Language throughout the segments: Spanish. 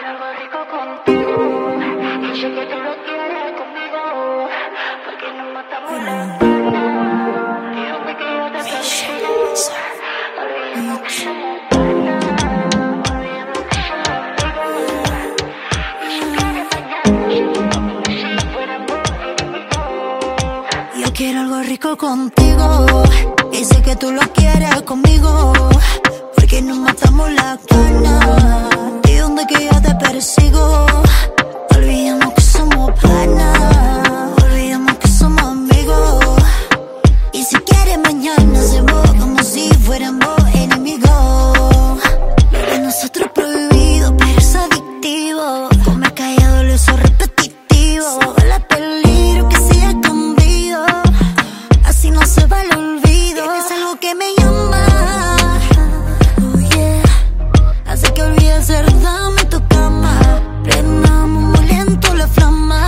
algo rico contigo. Y sé que tú lo quieres conmigo. Porque nos matamos la pena. Y donde que yo te persigo. Olvidemos que somos pana. Olvidemos que somos amigos. Y si quieres mañana, como si fuéramos enemigos. Yo quiero algo rico contigo. Y sé que tú lo quieres conmigo. Porque nos matamos la gana. Y donde que yo te persigo. Olvidemos que somos panas. Olvidemos que somos amigos. Y si quieres mañana hacemos como si fuéramos enemigos. Lo de nosotros es prohibido, pero es adictivo. Comer callado, lo hizo repetitivo. Vale el peligro que siga escondido. Así no se va el olvido. Es algo que me llama. Oh yeah. Hace que olvide ser dama en tu cama. Prendamos muy lento la flama.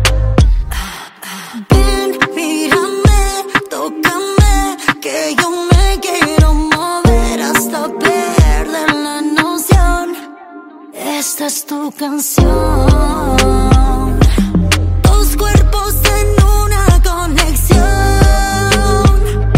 Ven, mírame, tócame, que yo me quiero mover hasta perder la noción. Esta es tu canción. Dos cuerpos en una conexión.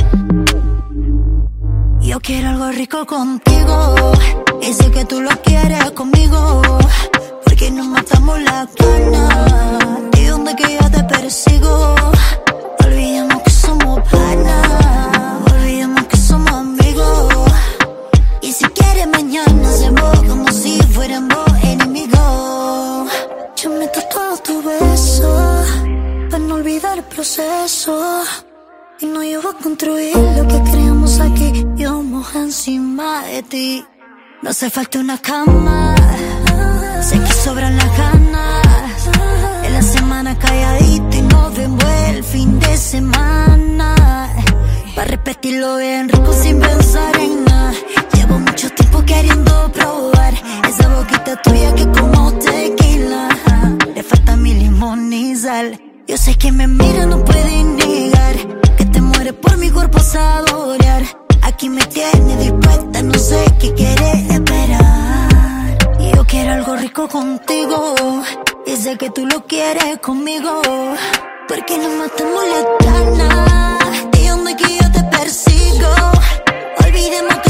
Yo quiero algo rico contigo. Y sé que tú lo quieres conmigo. Porque nos matamos la gana. Y donde que yo te persigo. Olvidemos que somos panas. Olvidemos que somos amigos. Y si quieres mañana hacemos como si fuéramos enemigos. Yo meto todo tu beso para no olvidar el proceso. Y no yo voy a construir lo que creamos aquí. Yo mojo encima de ti. No hace falta una cama. Sé que sobran las ganas. En la semana calladito y nos vemos el fin de semana. Para repetirlo bien rico sin pensar en nada. Llevo mucho tiempo queriendo probar esa boquita tuya que como tequila. Le falta mi limón y sal. Yo sé que me mira, no puede negar que te mueres por mi cuerpo saborear. Aquí me tiene dispuesta, no sé qué quieres esperar. Y yo quiero algo rico contigo. Y sé que tú lo quieres conmigo. Porque nos matamos las ganas. De donde que yo te persigo. Olvidemos que